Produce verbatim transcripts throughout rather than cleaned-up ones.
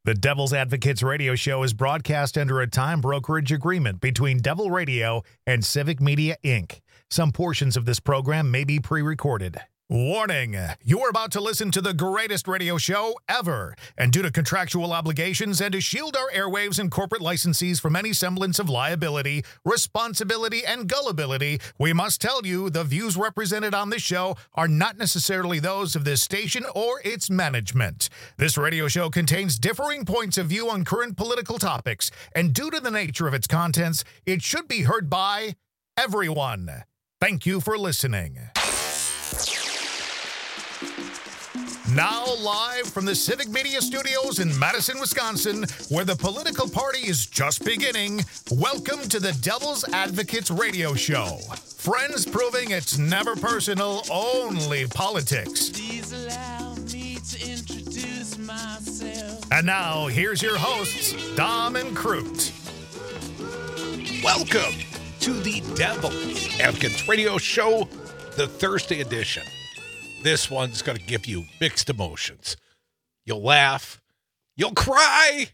The Devil's Advocates radio show is broadcast under a time brokerage agreement between Devil Radio and Civic Media, Incorporated. Some portions of this program may be pre-recorded. Warning, you're about to listen to the greatest radio show ever. And due to contractual obligations and to shield our airwaves and corporate licensees from any semblance of liability, responsibility, and gullibility, we must tell you the views represented on this show are not necessarily those of this station or its management. This radio show contains differing points of view on current political topics, and due to the nature of its contents, it should be heard by everyone. Thank you for listening. Now live from the Civic Media Studios in Madison, Wisconsin, where the political party is just beginning, welcome to the Devil's Advocates radio show. Friends proving it's never personal, only politics. Please allow me to introduce myself. And now, here's your hosts, Dom and Crute. Welcome to the Devil's Advocates radio show, the Thursday edition. This one's going to give you mixed emotions. You'll laugh. You'll cry.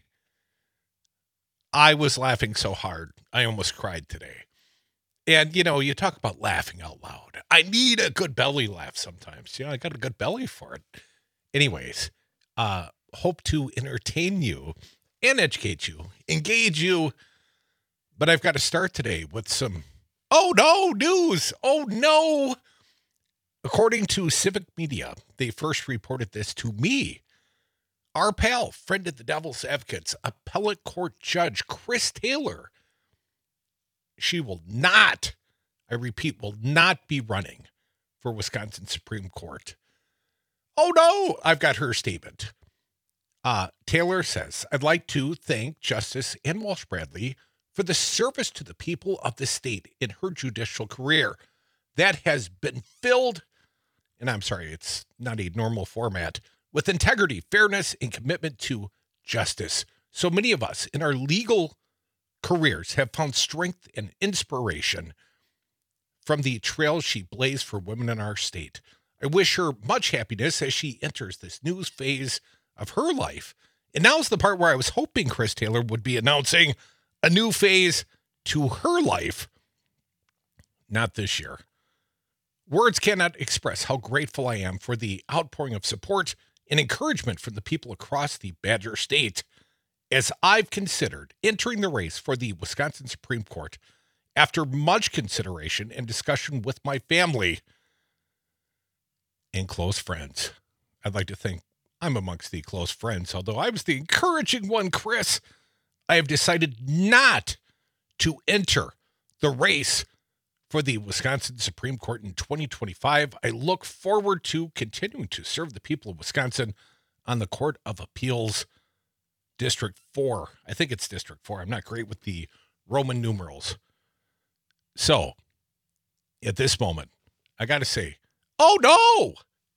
I was laughing so hard, I almost cried today. And, you know, you talk about laughing out loud. I need a good belly laugh sometimes. You know, I got a good belly for it. Anyways, uh, hope to entertain you and educate you, engage you. But I've got to start today with some, oh no, news. Oh no. According to Civic Media, they first reported this to me. Our pal, friend of the Devil's Advocates, appellate court judge Chris Taylor. She will not, I repeat, will not be running for Wisconsin Supreme Court. Oh no, I've got her statement. Uh, Taylor says, I'd like to thank Justice Ann Walsh Bradley for the service to the people of the state in her judicial career. That has been filled, and I'm sorry, it's not a normal format, with integrity, fairness, and commitment to justice. So many of us in our legal careers have found strength and inspiration from the trails she blazed for women in our state. I wish her much happiness as she enters this new phase of her life. And now's the part where I was hoping Chris Taylor would be announcing a new phase to her life. Not this year. Words cannot express how grateful I am for the outpouring of support and encouragement from the people across the Badger State as I've considered entering the race for the Wisconsin Supreme Court after much consideration and discussion with my family and close friends. I'd like to think I'm amongst the close friends, although I was the encouraging one, Chris. I have decided not to enter the race for the Wisconsin Supreme Court in twenty twenty-five. I look forward to continuing to serve the people of Wisconsin on the Court of Appeals District four. I think it's District four. I'm not great with the Roman numerals. So, at this moment, I got to say, oh no!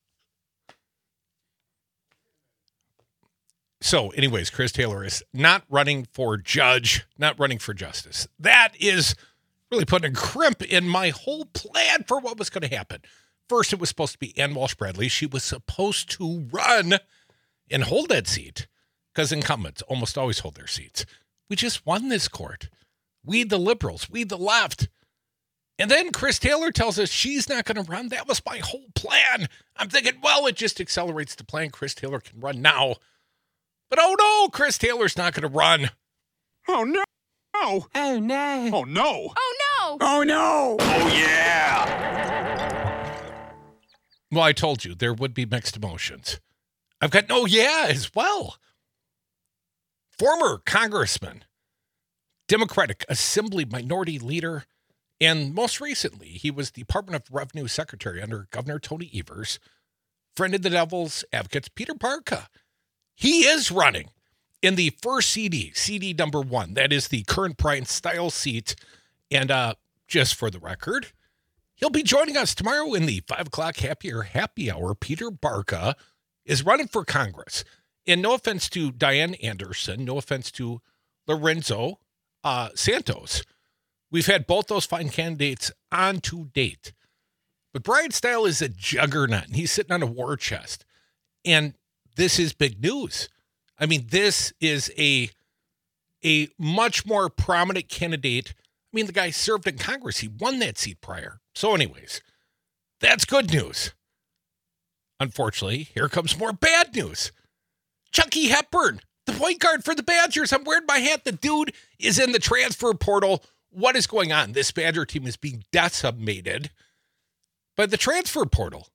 So, anyways, Chris Taylor is not running for judge, not running for justice. That is really putting a crimp in my whole plan for what was going to happen. First, it was supposed to be Ann Walsh Bradley. She was supposed to run and hold that seat because incumbents almost always hold their seats. We just won this court. We, the liberals, we, the left. And then Chris Taylor tells us she's not going to run. That was my whole plan. I'm thinking, well, it just accelerates the plan. Chris Taylor can run now. But oh no, Chris Taylor's not going to run. Oh no. Oh no. Oh no. Oh no. Oh no. Oh yeah. Well, I told you there would be mixed emotions. I've got no yeah as well. Former congressman, Democratic Assembly Minority Leader, and most recently, he was Department of Revenue Secretary under Governor Tony Evers, friend of the Devil's Advocates, Peter Barca. He is running in the first C D, C D number one. That is the current Brian Stiles seat. And uh, just for the record, he'll be joining us tomorrow in the five o'clock happy hour happy hour. Peter Barca is running for Congress. And no offense to Diane Anderson, no offense to Lorenzo uh, Santos. We've had both those fine candidates on to date. But Brian Stiles is a juggernaut, and he's sitting on a war chest. And this is big news. I mean, this is a, a much more prominent candidate. I mean, the guy served in Congress. He won that seat prior. So anyways, that's good news. Unfortunately, here comes more bad news. Chucky Hepburn, the point guard for the Badgers. I'm wearing my hat. The dude is in the transfer portal. What is going on? This Badger team is being decimated by the transfer portal.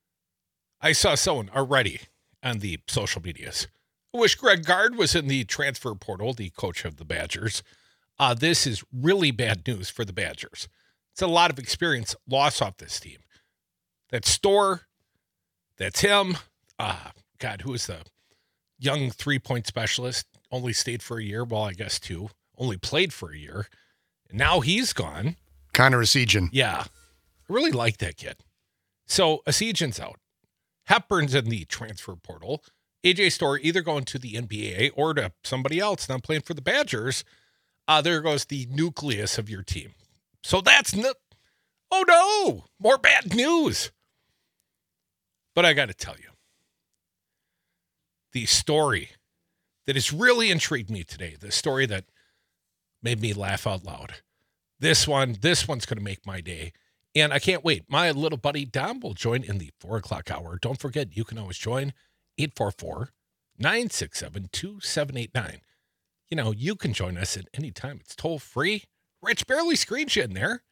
I saw someone already on the social medias. I wish Greg Gard was in the transfer portal, the coach of the Badgers. Uh, this is really bad news for the Badgers. It's a lot of experience lost off this team. That's Storr. That's him. Uh, God, who is the young three-point specialist? Only stayed for a year. Well, I guess two. Only played for a year. And now he's gone. Connor Essegian. Yeah. I really like that kid. So Essegian's out. Hepburn's in the transfer portal. A J Storr either going to the N B A or to somebody else not playing for the Badgers. Uh, there goes the nucleus of your team. So that's no, oh no, more bad news. But I got to tell you, the story that has really intrigued me today, the story that made me laugh out loud. This one, this one's going to make my day. And I can't wait. My little buddy Dom will join in the four o'clock hour. Don't forget, you can always join eight four four, nine six seven, two seven eight nine. You know, you can join us at any time. It's toll free. Rich barely screens you in there.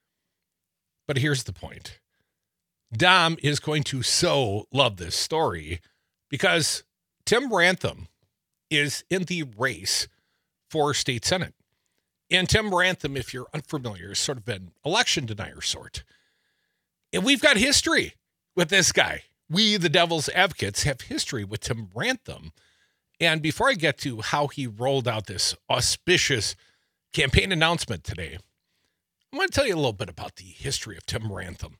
But here's the point. Dom is going to so love this story because Tim Ramthun is in the race for state senate. And Tim Ramthun, if you're unfamiliar, is sort of an election denier sort. And we've got history with this guy. We, the Devil's Advocates, have history with Tim Ramthun. And before I get to how he rolled out this auspicious campaign announcement today, I want to tell you a little bit about the history of Tim Ramthun.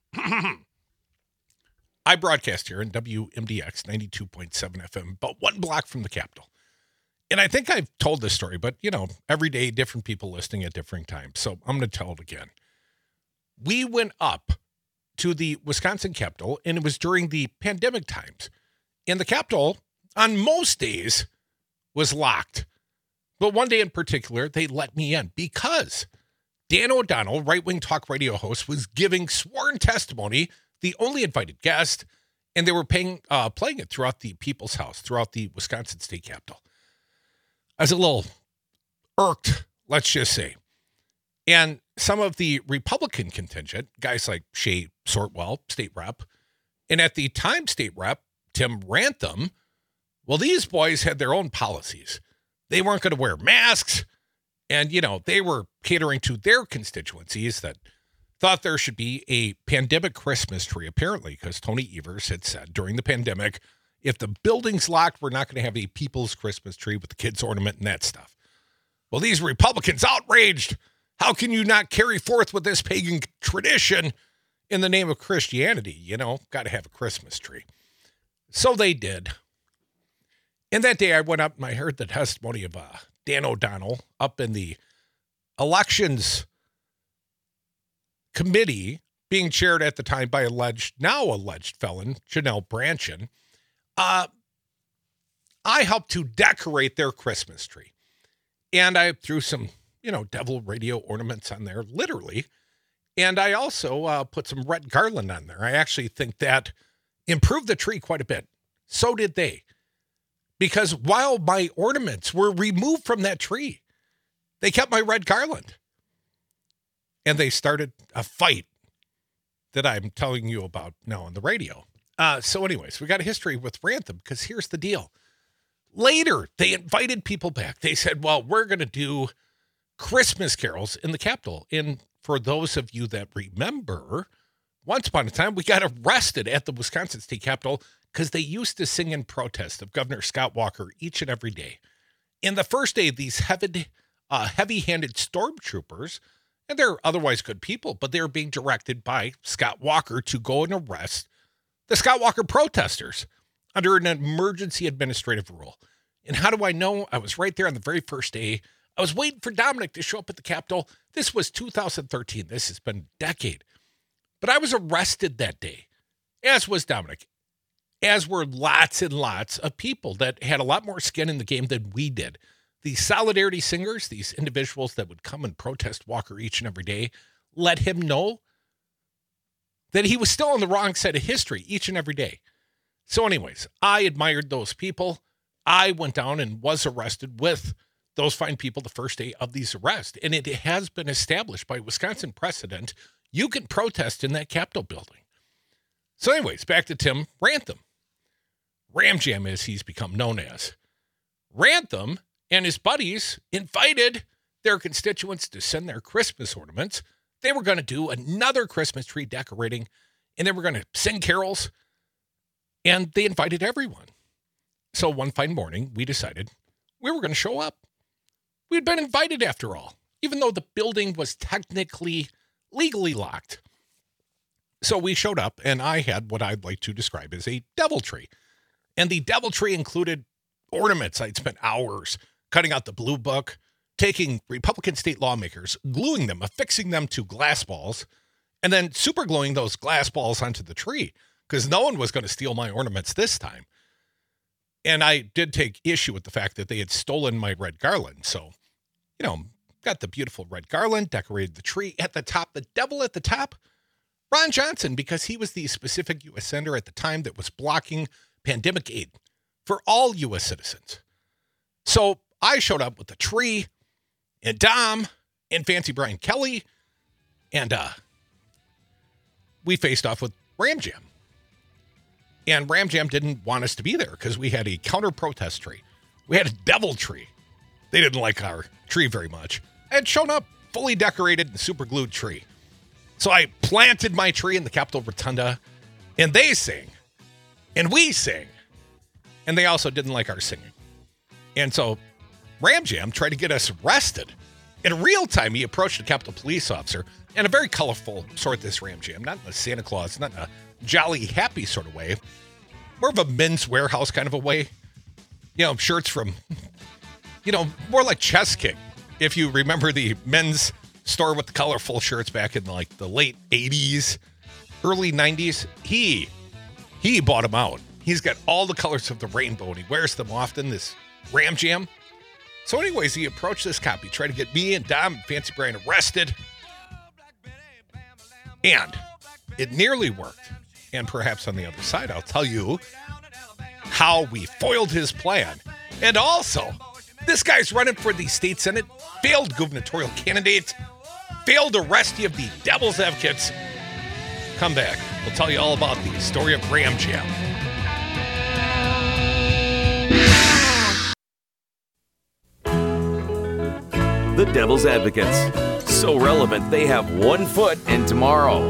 I broadcast here in W M D X ninety-two point seven F M, about one block from the Capitol. And I think I've told this story, but, you know, every day, different people listening at different times. So I'm going to tell it again. We went up to the Wisconsin Capitol, and it was during the pandemic times. And the Capitol, on most days, was locked. But one day in particular, they let me in because Dan O'Donnell, right-wing talk radio host, was giving sworn testimony, the only invited guest, and they were paying, uh, playing it throughout the People's House, throughout the Wisconsin State Capitol. I was a little irked, let's just say. And some of the Republican contingent, guys like Shay Sortwell, state rep, and at the time state rep, Tim Ramthun, well, these boys had their own policies. They weren't going to wear masks. And, you know, they were catering to their constituencies that thought there should be a pandemic Christmas tree, apparently, because Tony Evers had said during the pandemic, if the building's locked, we're not going to have a people's Christmas tree with the kids' ornament and that stuff. Well, these Republicans outraged. How can you not carry forth with this pagan tradition in the name of Christianity? You know, got to have a Christmas tree. So they did. And that day I went up and I heard the testimony of uh, Dan O'Donnell up in the elections committee being chaired at the time by alleged, now alleged felon, Janelle Branchin. Uh, I helped to decorate their Christmas tree. And I threw some, you know, Devil Radio ornaments on there, literally. And I also uh, put some red garland on there. I actually think that improved the tree quite a bit. So did they. Because while my ornaments were removed from that tree, they kept my red garland. And they started a fight that I'm telling you about now on the radio. Uh, so anyways, we got a history with Ramthun because here's the deal. Later, they invited people back. They said, well, we're going to do Christmas carols in the Capitol. And for those of you that remember, once upon a time, we got arrested at the Wisconsin State Capitol because they used to sing in protest of Governor Scott Walker each and every day. In the first day, these heavy, uh, heavy-handed stormtroopers, and they're otherwise good people, but they're being directed by Scott Walker to go and arrest the Scott Walker protesters under an emergency administrative rule. And how do I know? I was right there on the very first day. I was waiting for Dominic to show up at the Capitol. This was two thousand thirteen. This has been a decade. But I was arrested that day, as was Dominic. as were lots and lots of people that had a lot more skin in the game than we did. The Solidarity Singers, these individuals that would come and protest Walker each and every day, let him know that he was still on the wrong side of history each and every day. So anyways, I admired those people. I went down and was arrested with those fine people the first day of these arrests. And it has been established by Wisconsin precedent, you can protest in that Capitol building. So anyways, back to Tim Ramthun. Ram Jam, as he's become known as. Ramthun and his buddies invited their constituents to send their Christmas ornaments. They were going to do another Christmas tree decorating, and they were going to sing carols, and they invited everyone. So one fine morning, we decided we were going to show up. We had been invited after all, even though the building was technically legally locked. So we showed up, and I had what I'd like to describe as a devil tree. And the devil tree included ornaments. I'd spent hours cutting out the blue book, taking Republican state lawmakers, gluing them, affixing them to glass balls, and then super gluing those glass balls onto the tree, because no one was going to steal my ornaments this time. And I did take issue with the fact that they had stolen my red garland. So, you know, got the beautiful red garland, decorated the tree at the top, the devil at the top, Ron Johnson, because he was the specific U S senator at the time that was blocking pandemic aid for all U S citizens. So I showed up with the tree and Dom and Fancy Brian Kelly, and uh, we faced off with Ram Jam. And Ram Jam didn't want us to be there because we had a counter-protest tree. We had a devil tree. They didn't like our tree very much. I had shown up fully decorated and super glued tree. So I planted my tree in the Capitol Rotunda, and they sang, and we sang, and they also didn't like our singing. And so Ram Jam tried to get us arrested. In real time, he approached a Capitol police officer in a very colorful sort, this Ram Jam, not in a Santa Claus, not in a jolly, happy sort of way, more of a Men's Warehouse kind of a way. You know, shirts from, you know, more like Chess King. If you remember the men's store with the colorful shirts back in like the late eighties, early nineties, he, he bought them out. He's got all the colors of the rainbow, and he wears them often, this Ram Jam. So anyways, he approached this cop. He tried to get me and Dom and Fancy Brian arrested. And it nearly worked. And perhaps on the other side, I'll tell you how we foiled his plan. And also, this guy's running for the state senate, failed gubernatorial candidate, failed arrest of the devil's advocates. Come back. We'll tell you all about the story of Ram Jam. The Devil's Advocates. So relevant, they have one foot in tomorrow.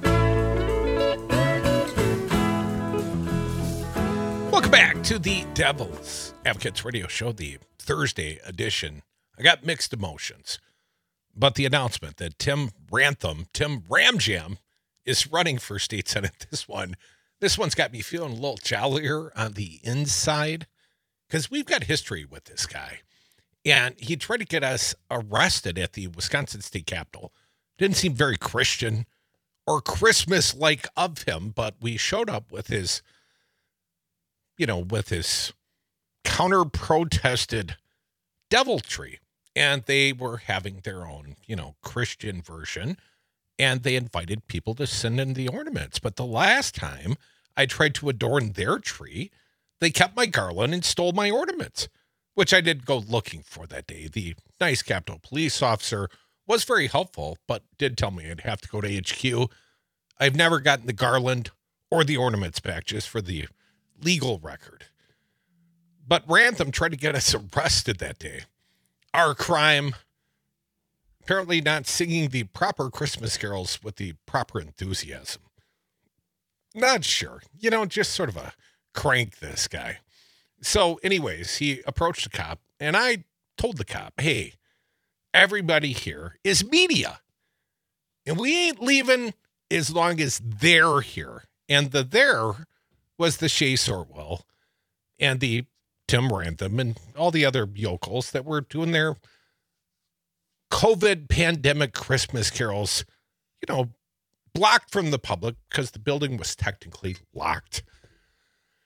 Welcome back to the Devil's Advocates Radio Show, the Thursday edition. I got mixed emotions, but the announcement that Tim Ramthun, Tim Ram Jam, is running for state senate, this one, this one's got me feeling a little jollier on the inside, because we've got history with this guy. And he tried to get us arrested at the Wisconsin State Capitol. Didn't seem very Christian or Christmas-like of him, but we showed up with his, you know, with his counter-protested devil tree. And they were having their own, you know, Christian version. And they invited people to send in the ornaments. But the last time I tried to adorn their tree, they kept my garland and stole my ornaments, which I did go looking for that day. The nice Capitol police officer was very helpful, but did tell me I'd have to go to H Q. I've never gotten the garland or the ornaments back, just for the legal record. But Ramthun tried to get us arrested that day. Our crime, apparently not singing the proper Christmas carols with the proper enthusiasm. Not sure. You know, just sort of a crank, this guy. So anyways, he approached the cop, and I told the cop, hey, everybody here is media, and we ain't leaving as long as they're here. And the there was the Shay Sortwell and the Tim Ramthun and all the other yokels that were doing their COVID pandemic Christmas carols, you know, blocked from the public because the building was technically locked.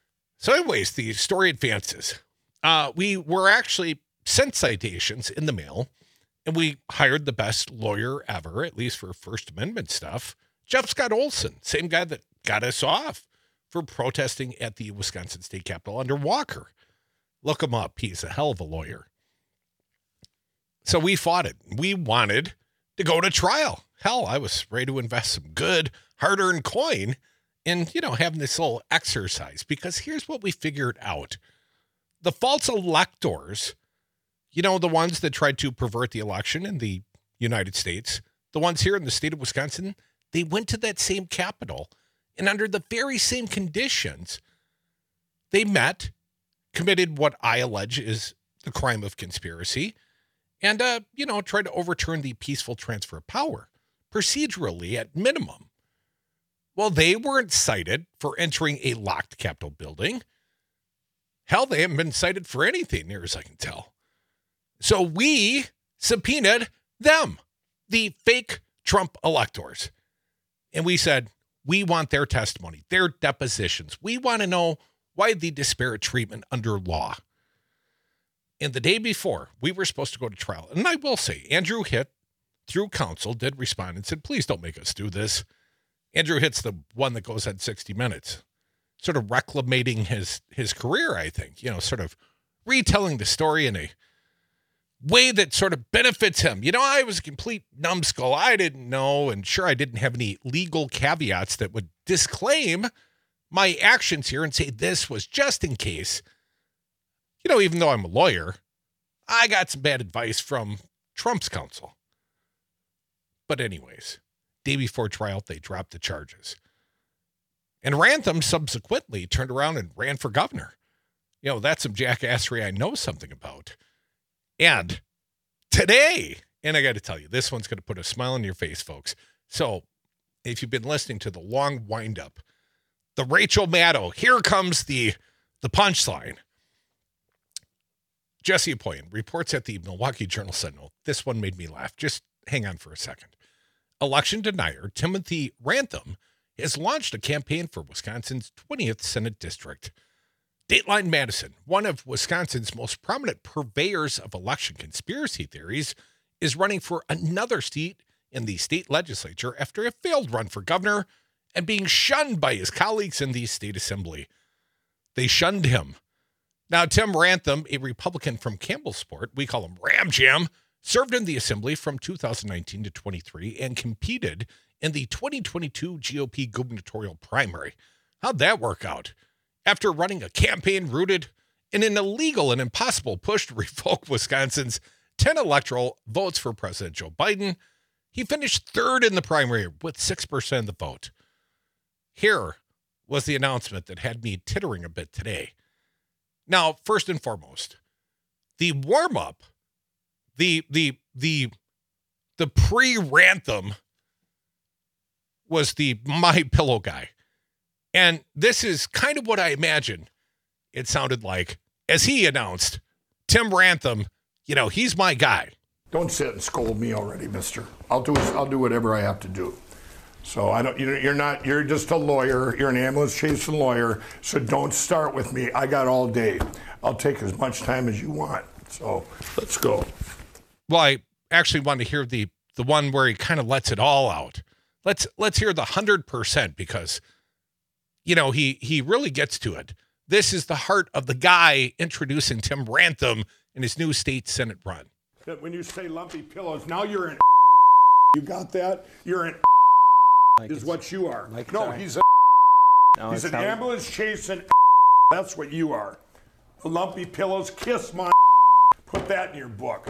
So anyways, the story advances. Uh, we were actually sent citations in the mail, and we hired the best lawyer ever, at least for First Amendment stuff, Jeff Scott Olson, same guy that got us off for protesting at the Wisconsin State Capitol under Walker. Look him up. He's a hell of a lawyer. So we fought it. We wanted to go to trial. Hell, I was ready to invest some good, hard-earned coin in, you know, having this little exercise, because here's what we figured out. The false electors, you know, the ones that tried to pervert the election in the United States, the ones here in the state of Wisconsin, they went to that same Capitol, and under the very same conditions, they met, committed what I allege is the crime of conspiracy, and, uh, you know, tried to overturn the peaceful transfer of power, procedurally at minimum. Well, they weren't cited for entering a locked Capitol building. Hell, they haven't been cited for anything, near as I can tell. So we subpoenaed them, the fake Trump electors. And we said, we want their testimony, their depositions. We want to know why the disparate treatment under law. And the day before, we were supposed to go to trial. And I will say, Andrew Hitt, through counsel, did respond and said, please don't make us do this. Andrew Hitt's the one that goes on sixty minutes, sort of reclamating his, his career, I think, you know, sort of retelling the story in a way that sort of benefits him. You know, I was a complete numbskull. I didn't know. And sure, I didn't have any legal caveats that would disclaim my actions here and say this was just in case. You know, even though I'm a lawyer, I got some bad advice from Trump's counsel. But anyways, day before trial, they dropped the charges. And Rantham subsequently turned around and ran for governor. You know, that's some jackassery I know something about. And today, and I got to tell you, this one's going to put a smile on your face, folks. So if you've been listening to the long windup, the Rachel Maddow, here comes the, the punchline. Jesse Apoyan reports at the Milwaukee Journal-Sentinel. This one made me laugh. Just hang on for a second. Election denier Timothy Rantham has launched a campaign for Wisconsin's twentieth Senate District. Dateline Madison, one of Wisconsin's most prominent purveyors of election conspiracy theories, is running for another seat in the state legislature after a failed run for governor and being shunned by his colleagues in the state assembly. They shunned him. Now, Tim Rantham, a Republican from Campbellsport, we call him Ram Jam, served in the assembly from two thousand nineteen to twenty-three and competed in the twenty twenty-two G O P gubernatorial primary. How'd that work out? After running a campaign rooted in an illegal and impossible push to revoke Wisconsin's ten electoral votes for President Joe Biden, he finished third in the primary with six percent of the vote. Here was the announcement that had me tittering a bit today. Now, first and foremost, the warm-up, the the the the pre-Rantham was the My Pillow guy. And this is kind of what I imagine it sounded like as he announced, Tim Rantham, you know, he's my guy. Don't sit and scold me already, mister. I'll do I'll do whatever I have to do. So I don't. You're not. You're just a lawyer. You're an ambulance chasing lawyer. So don't start with me. I got all day. I'll take as much time as you want. So let's go. Well, I actually want to hear the the one where he kind of lets it all out. Let's let's hear the hundred percent because, you know, he he really gets to it. This is the heart of the guy introducing Tim Rantham in his new state Senate run. When you say lumpy pillows, now you're an. You got that? You're an. Like is what you are. Like no, sorry. he's a. No, he's an not... ambulance chasing. That's what you are. The lumpy pillows, kiss my. Put that in your book.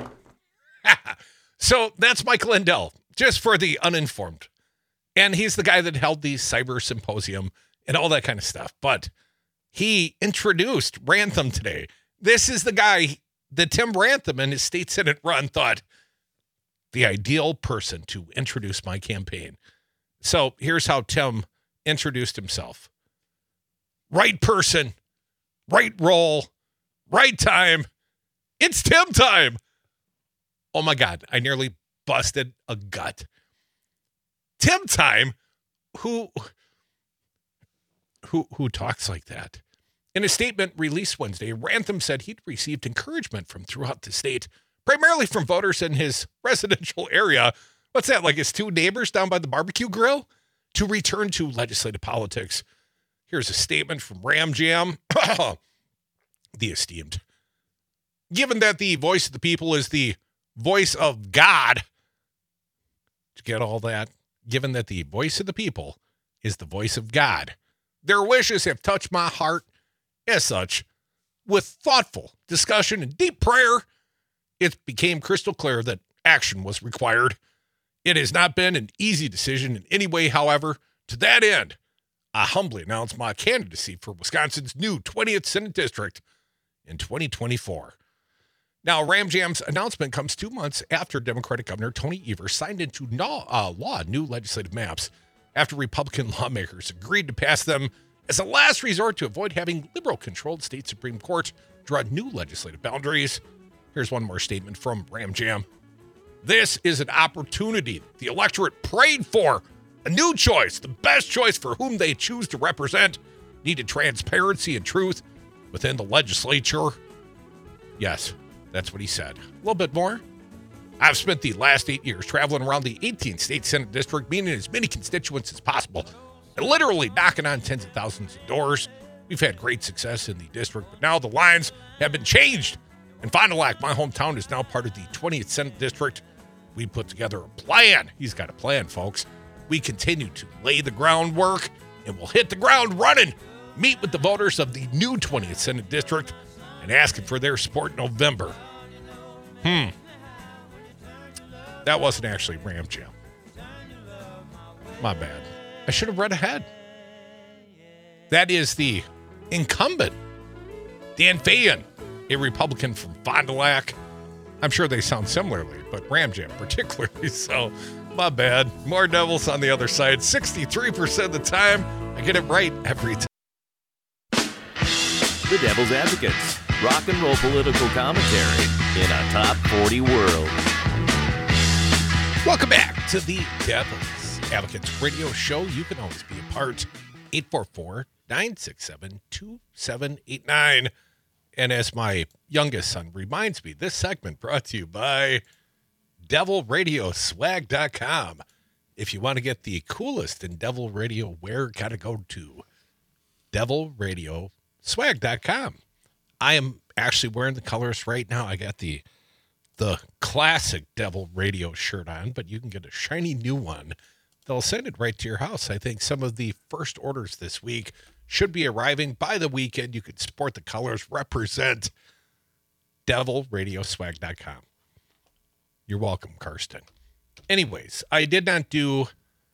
So that's Mike Lindell, just for the uninformed. And he's the guy that held the cyber symposium and all that kind of stuff. But he introduced Rantham today. This is the guy that Tim Rantham in his state Senate run thought the ideal person to introduce my campaign. So here's how Tim introduced himself. Right person, right role, right time. It's Tim time. Oh my God, I nearly busted a gut. Tim time, who, who, who talks like that? In a statement released Wednesday, Rantham said he'd received encouragement from throughout the state, primarily from voters in his residential area. What's that, like his two neighbors down by the barbecue grill? To return to legislative politics. Here's a statement from Ram Jam, the esteemed. Given that the voice of the people is the voice of God, did you get all that? Given that the voice of the people is the voice of God, their wishes have touched my heart. As such, with thoughtful discussion and deep prayer, it became crystal clear that action was required. It has not been an easy decision in any way, however. To that end, I humbly announce my candidacy for Wisconsin's new twentieth Senate District in twenty twenty-four. Now, Ram Jam's announcement comes two months after Democratic Governor Tony Evers signed into law, uh, law new legislative maps after Republican lawmakers agreed to pass them as a last resort to avoid having liberal-controlled state Supreme Court draw new legislative boundaries. Here's one more statement from Ram Jam. This is an opportunity the electorate prayed for. A new choice, the best choice for whom they choose to represent. Needed transparency and truth within the legislature. Yes, that's what he said. A little bit more. I've spent the last eight years traveling around the eighteenth state Senate district, meeting as many constituents as possible, and literally knocking on tens of thousands of doors. We've had great success in the district, but now the lines have been changed. And Fond du Lac, my hometown, is now part of the twentieth Senate District. We put together a plan. He's got a plan, folks. We continue to lay the groundwork, and we'll hit the ground running. Meet with the voters of the new twentieth Senate District and asking for their support in November. Hmm. That wasn't actually Ram Jam. My bad. I should have read ahead. That is the incumbent, Dan Fayen, a Republican from Fond du Lac. I'm sure they sound similarly, but Ram Jam particularly so. My bad. More Devils on the other side. sixty-three percent of the time, I get it right every time. The Devil's Advocates. Rock and roll political commentary in a top forty world. Welcome back to the Devil's Advocates radio show. You can always be a part. eight four four, nine six seven, two seven eight nine. And as my youngest son reminds me, this segment brought to you by devil radio swag dot com. If you want to get the coolest in Devil Radio wear, gotta go to devil radio swag dot com. I am actually wearing the colors right now. I got the the classic Devil Radio shirt on, but you can get a shiny new one. They'll send it right to your house. I think some of the first orders this week should be arriving by the weekend. You can sport the colors, represent devil radio swag dot com. You're welcome, Karsten. Anyways, I did not do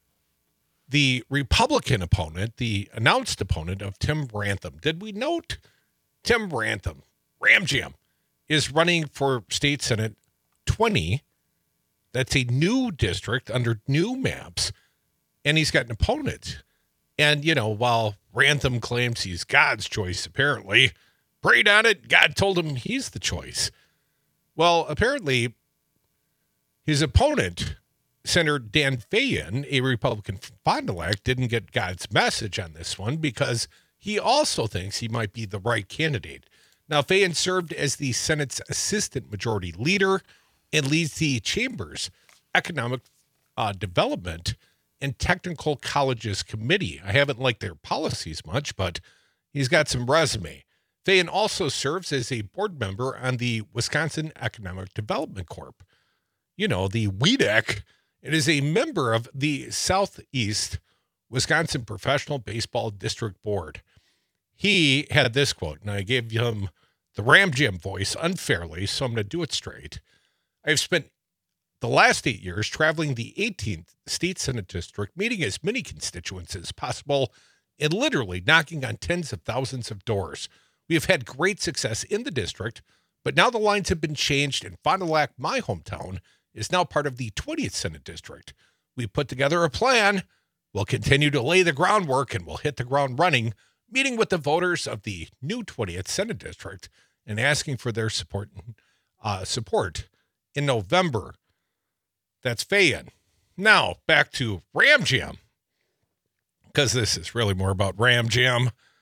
the Republican opponent, the announced opponent of Tim Rantham. Did we note Tim Rantham, Ram Jam, is running for State Senate twenty. That's a new district under new maps, and he's got an opponent. And, you know, while Rantham claims he's God's choice, apparently, prayed on it, God told him he's the choice. Well, apparently, his opponent, Senator Dan Fayen, a Republican from Fond du Lac, didn't get God's message on this one because he also thinks he might be the right candidate. Now, Fayen served as the Senate's assistant majority leader and leads the Chamber's Economic uh, Development and Technical Colleges Committee. I haven't liked their policies much, but he's got some resume. Fayen also serves as a board member on the Wisconsin Economic Development Corp. You know, the W E D E C. It is a member of the Southeast Wisconsin Professional Baseball District Board. He had this quote, and I gave him the Ram Jam voice unfairly, so I'm going to do it straight. I've spent the last eight years traveling the eighteenth State Senate District, meeting as many constituents as possible, and literally knocking on tens of thousands of doors. We have had great success in the district, but now the lines have been changed, and Fond du Lac, my hometown, is now part of the twentieth Senate District. We put together a plan. We'll continue to lay the groundwork, and we'll hit the ground running, meeting with the voters of the new twentieth Senate District and asking for their support, uh, support in November. That's Fayen. Now, back to Ram Jam, because this is really more about Ram Jam.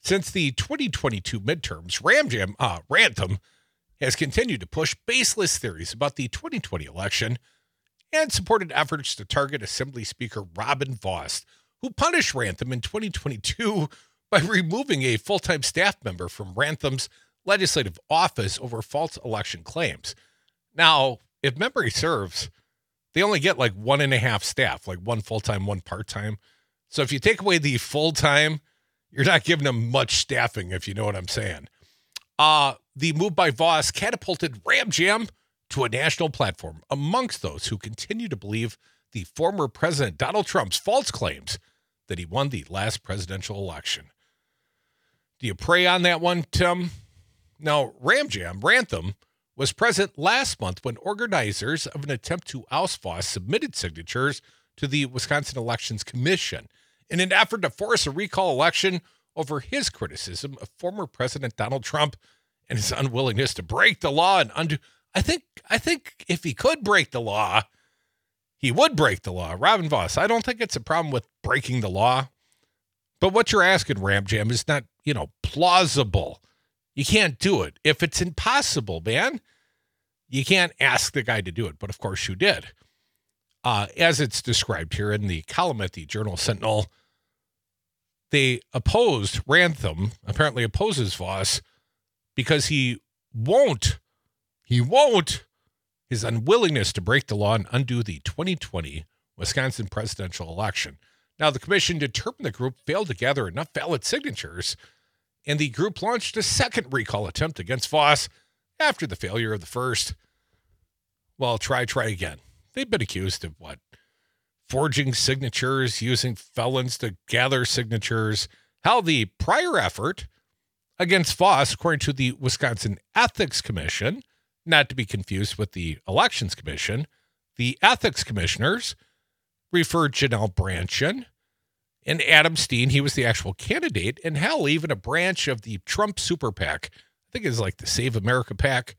Since the twenty twenty-two midterms, Ramjam, uh, Rantham has continued to push baseless theories about the twenty twenty election and supported efforts to target Assembly Speaker Robin Vos, who punished Rantham in twenty twenty-two by removing a full-time staff member from Rantham's legislative office over false election claims. Now, if memory serves, they only get like one and a half staff, like one full-time, one part-time. So if you take away the full-time, you're not giving them much staffing, if you know what I'm saying. Uh, the move by Vos catapulted Ramjam to a national platform amongst those who continue to believe the former President Donald Trump's false claims that he won the last presidential election. Do you prey on that one, Tim? Now, Ramjam, Rantham, was present last month when organizers of an attempt to oust Vos submitted signatures to the Wisconsin Elections Commission in an effort to force a recall election over his criticism of former President Donald Trump and his unwillingness to break the law and undo. I think, I think if he could break the law, he would break the law. Robin Vos, I don't think it's a problem with breaking the law. But what you're asking, Ramjam, is not, you know, plausible. You can't do it. If it's impossible, man, you can't ask the guy to do it. But of course you did. Uh, as it's described here in the column at the Journal Sentinel, they opposed, Rantham apparently opposes Vos because he won't, he won't, his unwillingness to break the law and undo the twenty twenty Wisconsin presidential election. Now, the commission determined the group failed to gather enough valid signatures, and the group launched a second recall attempt against Vos after the failure of the first. Well, try, try again. They've been accused of what? Forging signatures, using felons to gather signatures. How the prior effort against Vos, according to the Wisconsin Ethics Commission, not to be confused with the Elections Commission, the ethics commissioners referred Janelle Brandtjen and Adam Steen. He was the actual candidate, and hell, even a branch of the Trump Super PAC, I think it's like the Save America PAC,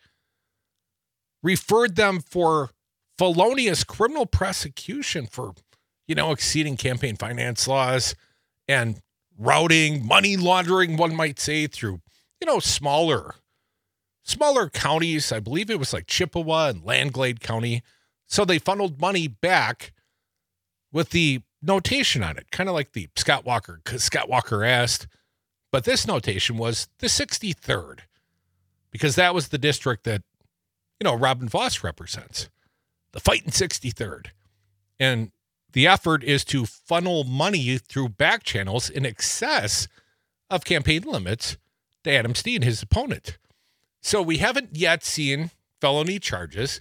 referred them for felonious criminal prosecution for, you know, exceeding campaign finance laws and routing, money laundering, one might say, through, you know, smaller, smaller counties. I believe it was like Chippewa and Landglade County. So they funneled money back with the notation on it, kind of like the Scott Walker, because Scott Walker asked. But this notation was the sixty-third, because that was the district that, you know, Robin Vos represents, the fighting sixty-third. And the effort is to funnel money through back channels in excess of campaign limits to Adam Steen, his opponent. So we haven't yet seen felony charges,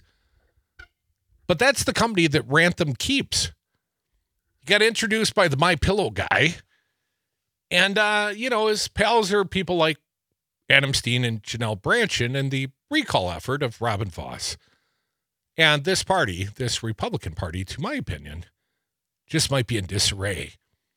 but that's the company that Rantham keeps. He got introduced by the MyPillow guy, and, uh, you know, his pals are people like Adam Steen and Janelle Brandtjen and the recall effort of Robin Vos. And this party, this Republican Party, to my opinion, just might be in disarray.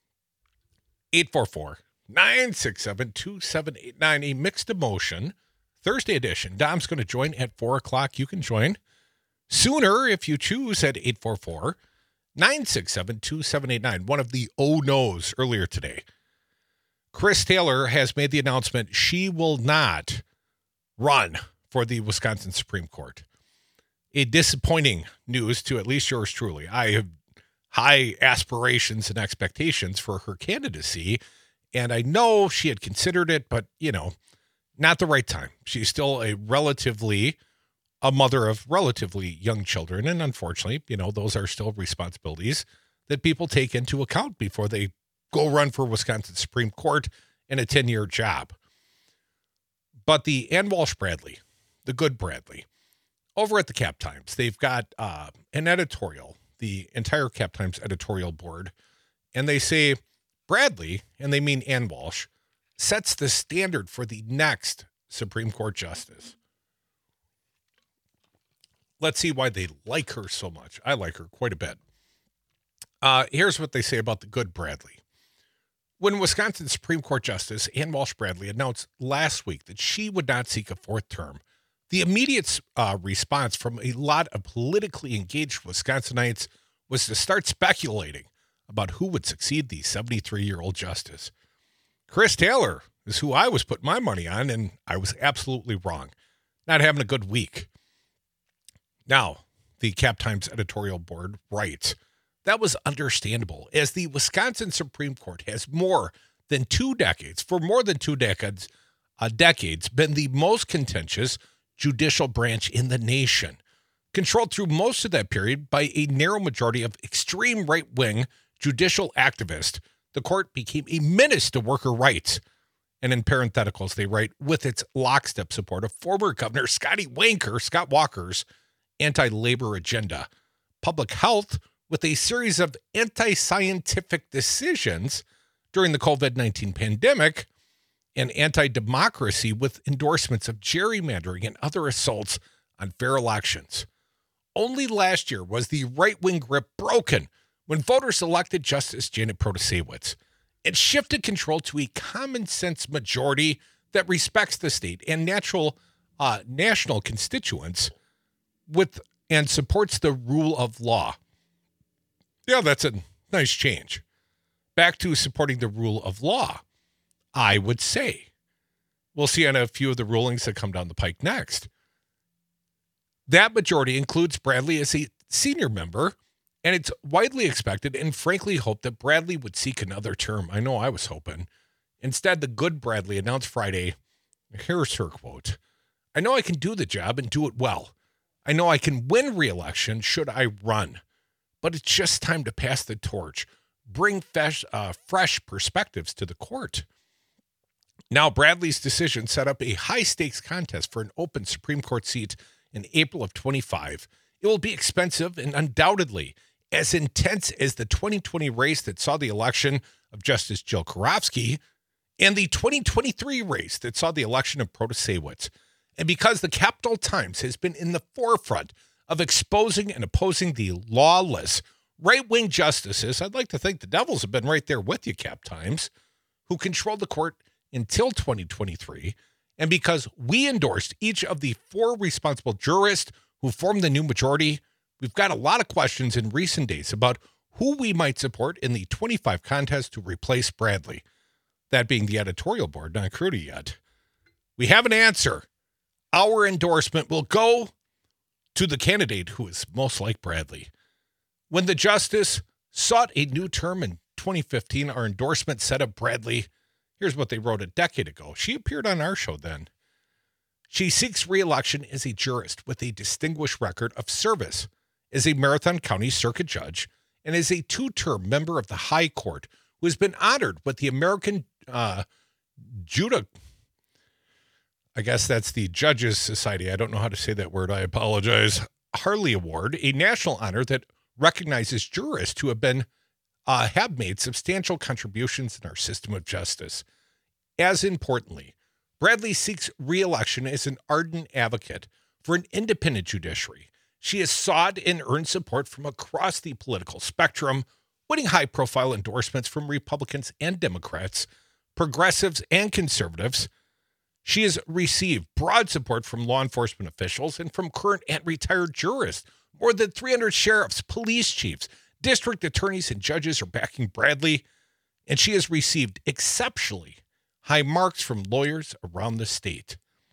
eight four four, nine six seven, two seven eight nine, a mixed emotion, Thursday edition. Dom's going to join at four o'clock. You can join sooner if you choose at eight four four, nine six seven, two seven eight nine. One of the oh no's earlier today. Chris Taylor has made the announcement she will not run for the Wisconsin Supreme Court. A disappointing news to at least yours truly. I have high aspirations and expectations for her candidacy, and I know she had considered it, but, you know, not the right time. She's still a relatively, a mother of relatively young children, and unfortunately, you know, those are still responsibilities that people take into account before they go run for Wisconsin Supreme Court in a ten-year job. But the Ann Walsh Bradley, the good Bradley, over at the Cap Times, they've got uh, an editorial, the entire Cap Times editorial board, and they say Bradley, and they mean Ann Walsh, sets the standard for the next Supreme Court justice. Let's see why they like her so much. I like her quite a bit. Uh, here's what they say about the good Bradley. When Wisconsin Supreme Court Justice Ann Walsh Bradley announced last week that she would not seek a fourth term, the immediate uh, response from a lot of politically engaged Wisconsinites was to start speculating about who would succeed the seventy-three-year-old justice. Chris Taylor is who I was putting my money on, and I was absolutely wrong. Not having a good week. Now, the Cap Times editorial board writes, that was understandable, as the Wisconsin Supreme Court has more than two decades, for more than two decades, uh, decades, been the most contentious judicial branch in the nation, controlled through most of that period by a narrow majority of extreme right-wing judicial activists. The court became a menace to worker rights. And in parentheticals, they write, with its lockstep support of former Governor Scotty Wanker, Scott Walker's anti-labor agenda, public health with a series of anti-scientific decisions during the covid nineteen pandemic, and anti-democracy with endorsements of gerrymandering and other assaults on fair elections. Only last year was the right-wing grip broken when voters elected Justice Janet Protasiewicz and shifted control to a common-sense majority that respects the state and natural uh, national constituents with and supports the rule of law. Yeah, that's a nice change. Back to supporting the rule of law, I would say. We'll see on a few of the rulings that come down the pike next. That majority includes Bradley as a senior member, and it's widely expected and frankly hoped that Bradley would seek another term. I know I was hoping. Instead, the good Bradley announced Friday, here's her quote, I know I can do the job and do it well. I know I can win re-election should I run. But it's just time to pass the torch, bring fresh, uh, fresh perspectives to the court. Now, Bradley's decision set up a high-stakes contest for an open Supreme Court seat in April of twenty-five. It will be expensive and undoubtedly as intense as the twenty twenty race that saw the election of Justice Jill Karofsky and the twenty twenty-three race that saw the election of Protasiewicz. And because the Capital Times has been in the forefront of exposing and opposing the lawless right-wing justices, I'd like to think the Devils have been right there with you, Cap Times, who controlled the court until twenty twenty-three, and because we endorsed each of the four responsible jurists who formed the new majority, we've got a lot of questions in recent days about who we might support in the twenty-five contest to replace Bradley. That being the editorial board, not Crudy yet. We have an answer. Our endorsement will go to the candidate who is most like Bradley. When the justice sought a new term in twenty fifteen, our endorsement set up Bradley. Here's what they wrote a decade ago. She appeared on our show then. She seeks re-election as a jurist with a distinguished record of service as a Marathon County Circuit Judge and as a two-term member of the High Court who has been honored with the American uh, Judah. I guess that's the Judges Society. I don't know how to say that word. I apologize. Harley Award, a national honor that recognizes jurists who have been uh, have made substantial contributions in our system of justice. As importantly, Bradley seeks re-election as an ardent advocate for an independent judiciary. She has sought and earned support from across the political spectrum, winning high-profile endorsements from Republicans and Democrats, progressives and conservatives. She has received broad support from law enforcement officials and from current and retired jurists. More than three hundred sheriffs, police chiefs, district attorneys, and judges are backing Bradley, and she has received exceptionally high marks from lawyers around the state.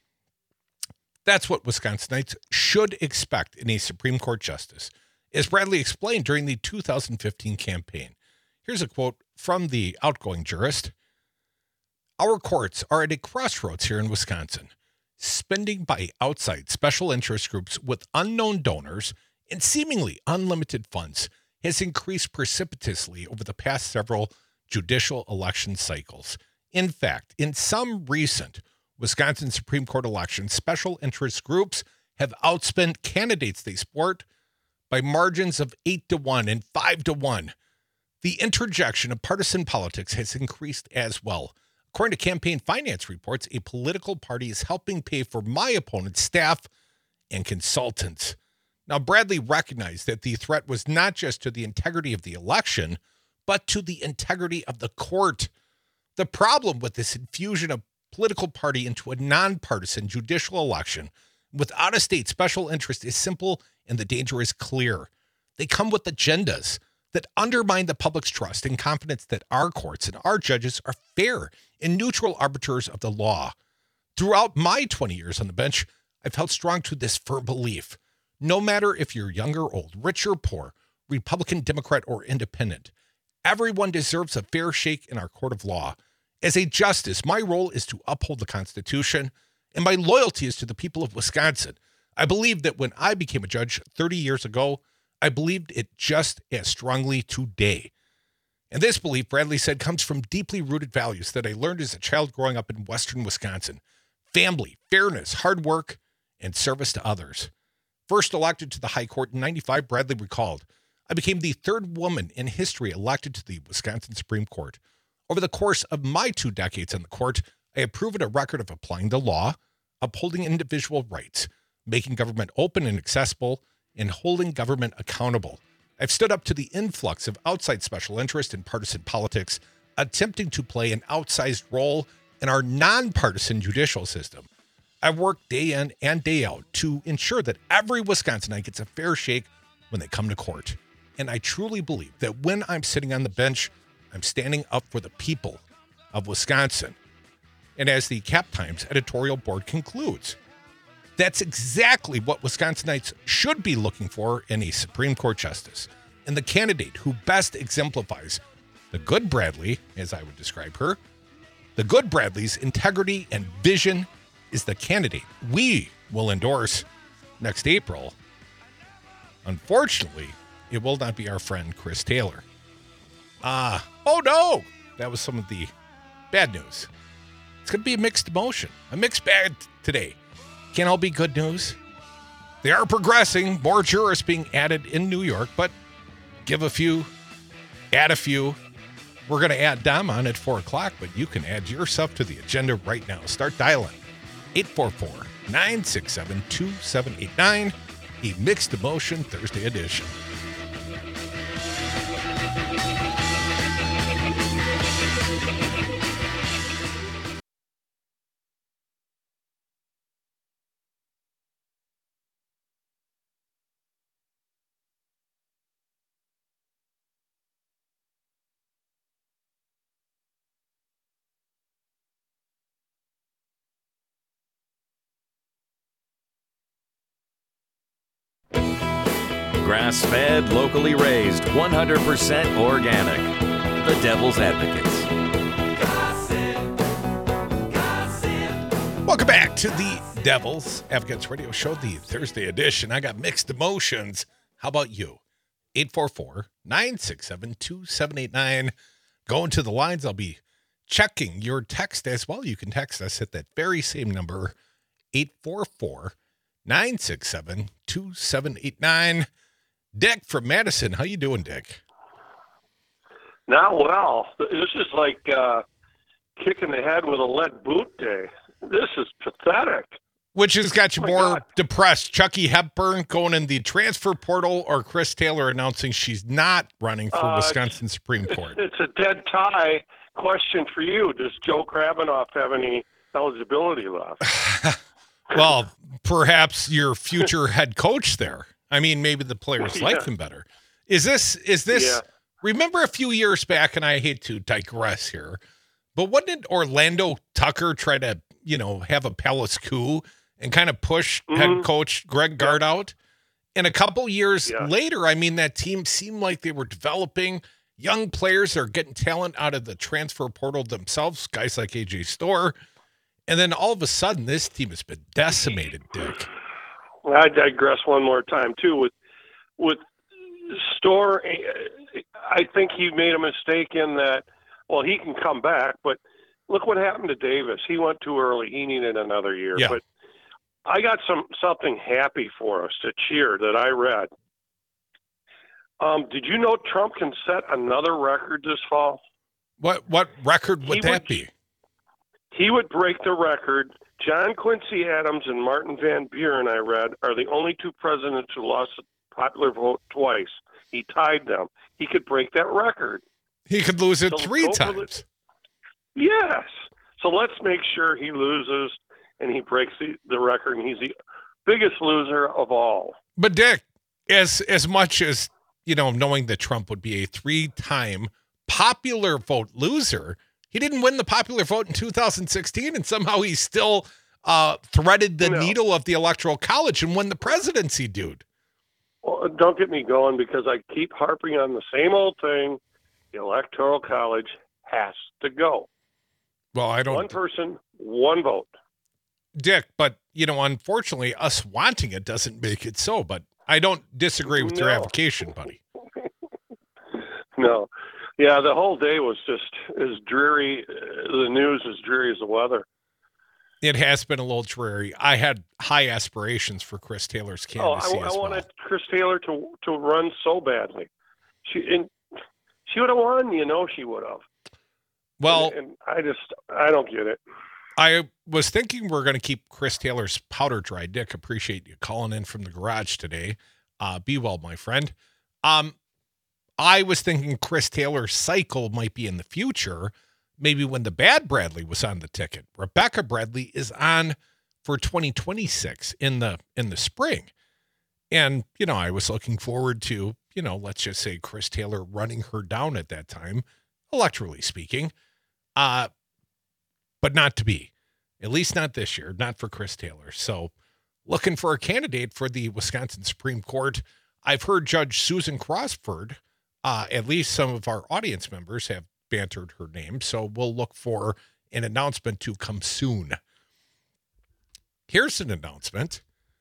That's what Wisconsinites should expect in a Supreme Court justice, as Bradley explained during the two thousand fifteen campaign. Here's a quote from the outgoing jurist. Our courts are at a crossroads here in Wisconsin. Spending by outside special interest groups with unknown donors and seemingly unlimited funds has increased precipitously over the past several judicial election cycles. In fact, in some recent Wisconsin Supreme Court elections, special interest groups have outspent candidates they support by margins of eight to one and five to one. The interjection of partisan politics has increased as well. According to campaign finance reports, a political party is helping pay for my opponent's staff and consultants. Now, Bradley recognized that the threat was not just to the integrity of the election, but to the integrity of the court. The problem with this infusion of political party into a nonpartisan judicial election with out-of-state special interest is simple and the danger is clear. They come with agendas. that undermine the public's trust and confidence that our courts and our judges are fair and neutral arbiters of the law. Throughout my twenty years on the bench, I've held strong to this firm belief. No matter if you're young or old, rich or poor, Republican, Democrat, or independent, everyone deserves a fair shake in our court of law. As a justice, my role is to uphold the Constitution, and my loyalty is to the people of Wisconsin. I believe that when I became a judge thirty years ago, I believed it just as strongly today. And this belief, Bradley said, comes from deeply rooted values that I learned as a child growing up in western Wisconsin. Family, fairness, hard work, and service to others. First elected to the High Court in ninety-five, Bradley recalled, I became the third woman in history elected to the Wisconsin Supreme Court. Over the course of my two decades on the court, I have proven a record of applying the law, upholding individual rights, making government open and accessible, and holding government accountable. I've stood up to the influx of outside special interest and partisan politics, attempting to play an outsized role in our nonpartisan judicial system. I've worked day in and day out to ensure that every Wisconsinite gets a fair shake when they come to court. And I truly believe that when I'm sitting on the bench, I'm standing up for the people of Wisconsin. And as the Cap Times editorial board concludes, that's exactly what Wisconsinites should be looking for in a Supreme Court justice, and the candidate who best exemplifies the good Bradley, as I would describe her. The good Bradley's integrity and vision is the candidate we will endorse next April. Unfortunately, it will not be our friend Chris Taylor. Ah, uh, oh no! That was some of the bad news. It's going to be a mixed emotion, a mixed bag today. Can't all be good news. They are progressing, more jurors being added in New York, but give a few, add a few. We're going to add Dom on at four o'clock, but you can add yourself to the agenda right now. Start dialing eight four four, nine six seven, two seven eight nine, a Mixed Emotion Thursday edition. Grass-fed, locally raised, one hundred percent organic. The Devil's Advocates. Welcome back to the Devil's Advocates Radio Show, the Thursday edition. I got mixed emotions. How about you? eight four four, nine six seven, two seven eight nine. Going to the lines. I'll be checking your text as well. You can text us at that very same number, eight four four, nine six seven, two seven eight nine. Dick from Madison. How you doing, Dick? Not well. This is like uh, kicking the head with a lead boot day. This is pathetic. Which has got you Oh, more God. depressed? Chucky Hepburn going in the transfer portal or Chris Taylor announcing she's not running for Uh, Wisconsin Supreme Court? It's a dead tie. Question for you. Does Joe Krabanoff have any eligibility left? Well, perhaps your future head coach there. I mean, maybe the players Yeah. like him better. Is this, is this, Yeah. remember a few years back, and I hate to digress here, but what did Orlando Tucker try to, you know, have a palace coup and kind of push Mhm. head coach Greg Gard out? And a couple years Yeah. later, I mean, that team seemed like they were developing young players that are getting talent out of the transfer portal themselves, guys like A J Storr. And then all of a sudden, this team has been decimated, Dick. I digress one more time too. With with Storr, I think he made a mistake in that. Well, he can come back, but look what happened to Davis. He went too early. He needed another year. Yeah. But I got some something happy for us to cheer that I read. Um, did you know Trump can set another record this fall? What what record would He that would- be? He would break the record. John Quincy Adams and Martin Van Buren, I read, are the only two presidents who lost the popular vote twice. He tied them. He could break that record. He could lose it So three go for the- times. Yes. So let's make sure he loses and he breaks the, the record, and he's the biggest loser of all. But Dick, as as much as you know, knowing that Trump would be a three-time popular vote loser. He didn't win the popular vote in two thousand sixteen, and somehow he still uh, threaded the No. needle of the Electoral College and won the presidency, dude. Well, don't get me going because I keep harping on the same old thing. The Electoral College has to go. Well, I don't... One person, one vote. Dick, but, you know, unfortunately, us wanting it doesn't make it so, but I don't disagree with your No. avocation, buddy. No. Yeah, the whole day was just as dreary. uh, The news as dreary as the weather. It has been a little dreary. I had high aspirations for Chris Taylor's Oh, I, candidacy I as well. wanted Chris Taylor to to run so badly. She and she would have won. You know, she would have. Well, and, and I just I don't get it. I was thinking we're going to keep Chris Taylor's powder dry. Dick, appreciate you calling in from the garage today. Uh, be well, my friend. Um, I was thinking Chris Taylor's cycle might be in the future, maybe when the bad Bradley was on the ticket. Rebecca Bradley is on for twenty twenty-six in the in the spring. And, you know, I was looking forward to, you know, let's just say Chris Taylor running her down at that time, electorally speaking. Uh, but not to be. At least not this year, not for Chris Taylor. So looking for a candidate for the Wisconsin Supreme Court. I've heard Judge Susan Crawford, uh, at least some of our audience members have bantered her name. So we'll look for an announcement to come soon. Here's an announcement.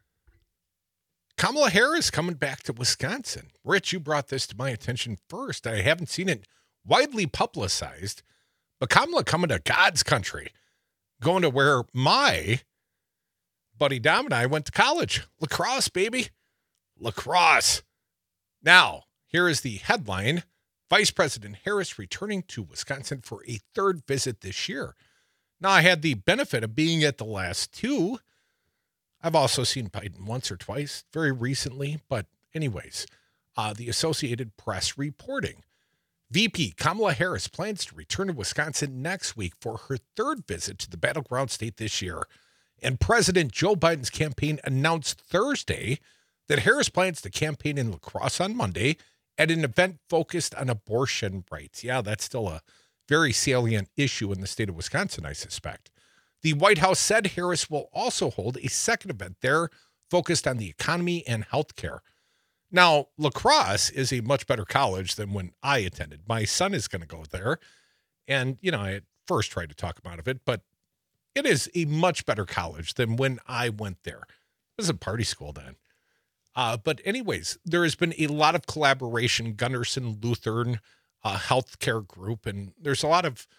Kamala Harris coming back to Wisconsin. Rich, you brought this to my attention first. I haven't seen it widely publicized, but Kamala coming to God's country, going to where my buddy Dom and I went to college. La Crosse, baby. La Crosse. Now, here is the headline. Vice President Harris returning to Wisconsin for a third visit this year. Now, I had the benefit of being at the last two. I've also seen Biden once or twice very recently, but anyways, uh, the Associated Press reporting. V P Kamala Harris plans to return to Wisconsin next week for her third visit to the battleground state this year. And President Joe Biden's campaign announced Thursday that Harris plans to campaign in La Crosse on Monday at an event focused on abortion rights. Yeah, that's still a very salient issue in the state of Wisconsin, I suspect. The White House said Harris will also hold a second event there focused on the economy and healthcare. Now, La Crosse is a much better college than when I attended. My son is going to go there. And, you know, I at first tried to talk him out of it, but it is a much better college than when I went there. It was a party school then. Uh, but anyways, there has been a lot of collaboration, Gunderson Lutheran uh, Healthcare Group, and there's a lot of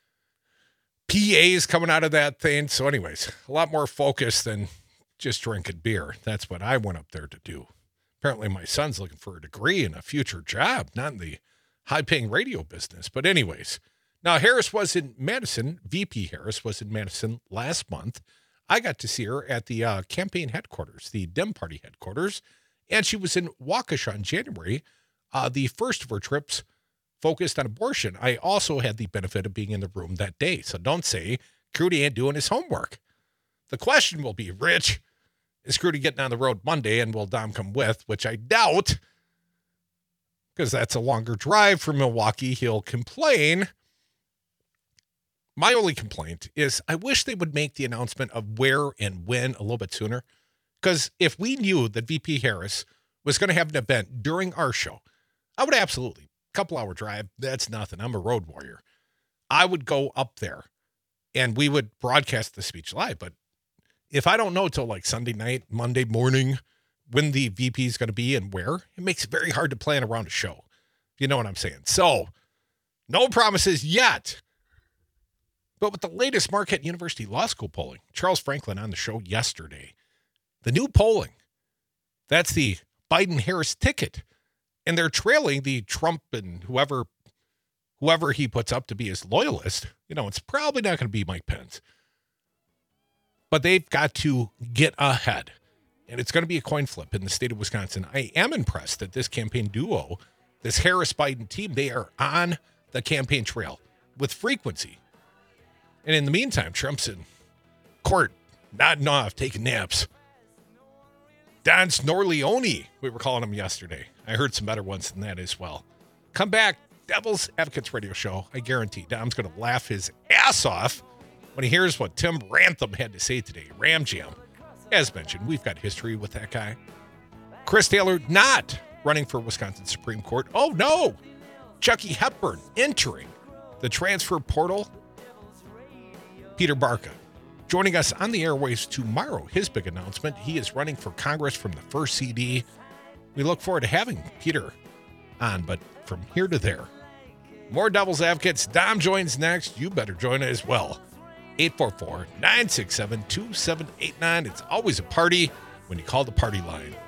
P As coming out of that thing. So anyways, a lot more focus than just drinking beer. That's what I went up there to do. Apparently my son's looking for a degree and a future job, not in the high-paying radio business. But anyways, now Harris was in Madison. V P Harris was in Madison last month. I got to see her at the uh, campaign headquarters, the Dem Party headquarters, and she was in Waukesha in January, uh, the first of her trips focused on abortion. I also had the benefit of being in the room that day, so don't say Crudy ain't doing his homework. The question will be, Rich, is Crudy getting on the road Monday, and will Dom come with, which I doubt, because that's a longer drive from Milwaukee. He'll complain. My only complaint is I wish they would make the announcement of where and when a little bit sooner. Because if we knew that V P Harris was going to have an event during our show, I would absolutely, couple hour drive, that's nothing. I'm a road warrior. I would go up there and we would broadcast the speech live. But if I don't know till like Sunday night, Monday morning, when the V P is going to be and where, it makes it very hard to plan around a show. You know what I'm saying? So no promises yet. But with the latest Marquette University Law School polling, Charles Franklin on the show yesterday, the new polling, that's the Biden-Harris ticket. And they're trailing the Trump and whoever whoever he puts up to be his loyalist. You know, it's probably not going to be Mike Pence. But they've got to get ahead. And it's going to be a coin flip in the state of Wisconsin. I am impressed that this campaign duo, this Harris-Biden team, they are on the campaign trail with frequency. And in the meantime, Trump's in court, nodding off, taking naps. Don Snorleone, we were calling him yesterday. I heard some better ones than that as well. Come back, Devil's Advocates Radio Show. I guarantee Dom's going to laugh his ass off when he hears what Tim Rantham had to say today. Ram Jam. As mentioned, we've got history with that guy. Chris Taylor not running for Wisconsin Supreme Court. Oh, no. Chucky Hepburn entering the transfer portal. Peter Barca joining us on the airwaves tomorrow. His big announcement, he is running for Congress from the first C D. We look forward to having Peter on, but from here to there. More Devil's Advocates. Dom joins next. You better join it as well. eight four four, nine six seven, two seven eight nine. It's always a party when you call the party line.